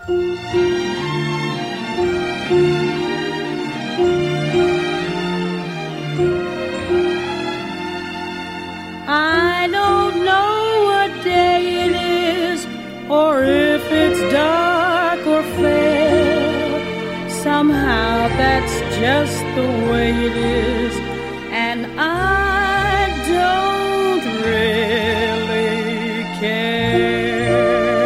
I don't know what day it is, or if it's dark or fair. Somehow that's just the way it is, and I don't really care.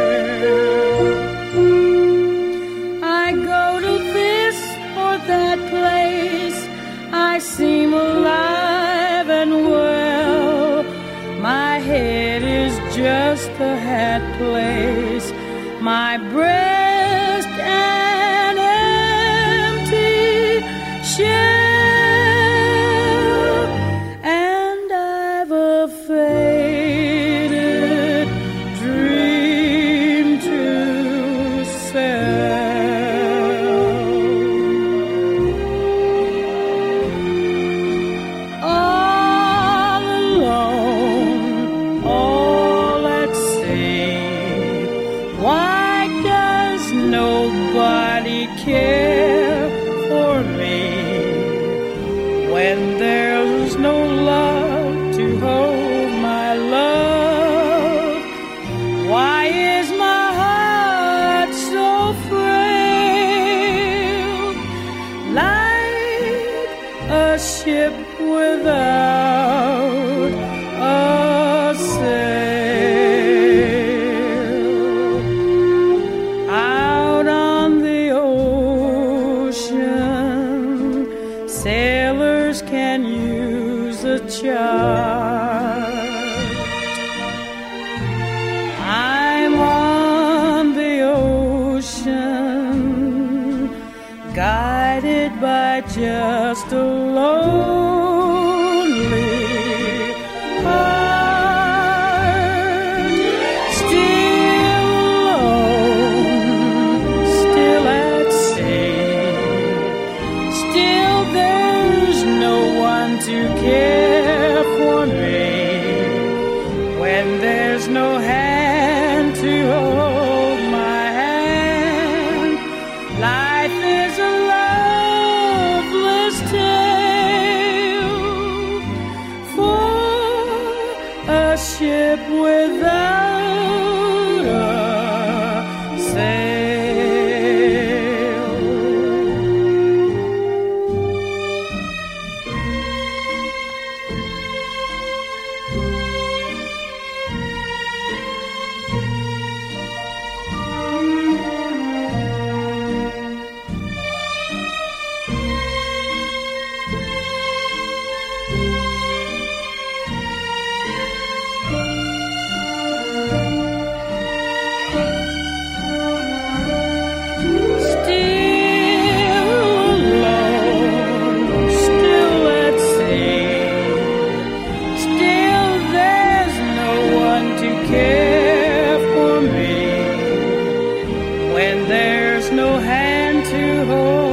I go to this or that place, I seem alive and well. My head is just a hat place, my breast an empty shell, and I've a faded dream to sell. All alone, all at sea, why does nobody care for me when there's no love to hold my love? Why is my heart so frail, like a ship without a sail? Out on the ocean, sailors can use a chart. I'm on the ocean, guided by just a lonely heart. Still alone, still at sea, still there's no one to care for me when there's no hand to hold my hand. Life is a loveless tale for a ship without a sail. Still alone, still at sea, still there's no one to care for me when there's no hand to hold